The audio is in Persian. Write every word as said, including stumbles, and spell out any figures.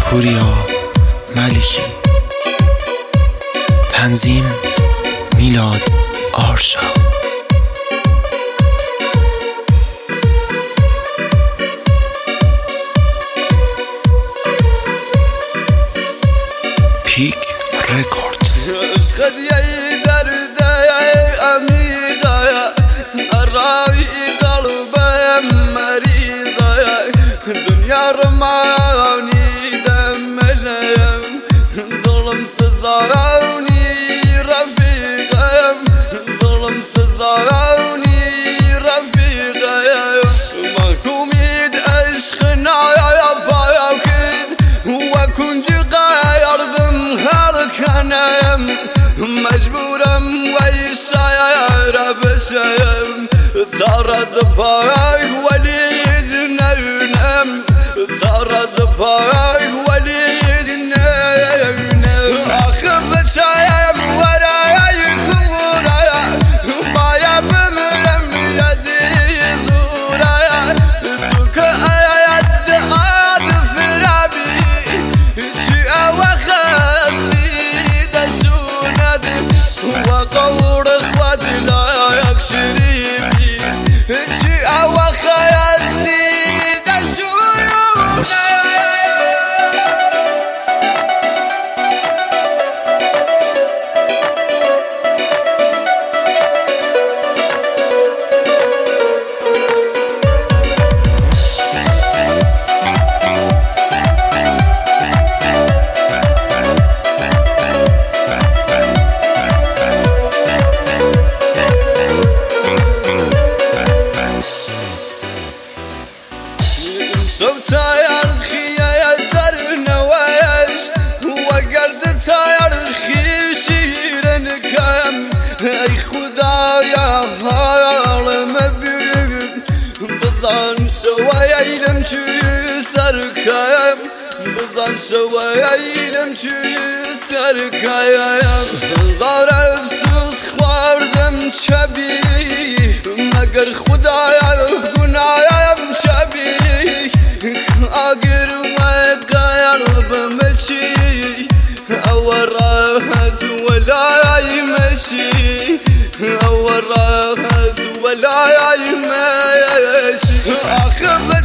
پوریا ملکی. تنظیم میلاد آرشا. پیک رکورد. عشقت یه درده عمیقه، راوی قلبم مریضه، دنیا رمانی دملیم، ظلم سزارونی رفیقم، ظلم سزارونی رفیقم. محکومید عشقنا یا پایا کد و کنج غیر بم هر کنم، مجبورم وی شایر بشم، زارد پای ولید نونم، زارد پای ولید نونم. آخر بچایم ورای خورای بایا بمرم یدی زورای، تو که آید عاد فرابی چی اوخستی دشوند و قور خود لایک شریبی چی اوخستی دشوند. صوب تایر خیه سر نوشت و گرد تایر خی شیرن کم، ای خدایا حالم ببین، بزن شوی ایلم چی سر کم، بزن شوی ایلم چی سر کم. زار افسوس خواردم چبی، مگر خدایا گنایم چبی، اگر ما قلب مشي اول راس ولا يمشي، اول راس ولا يمشي. اخر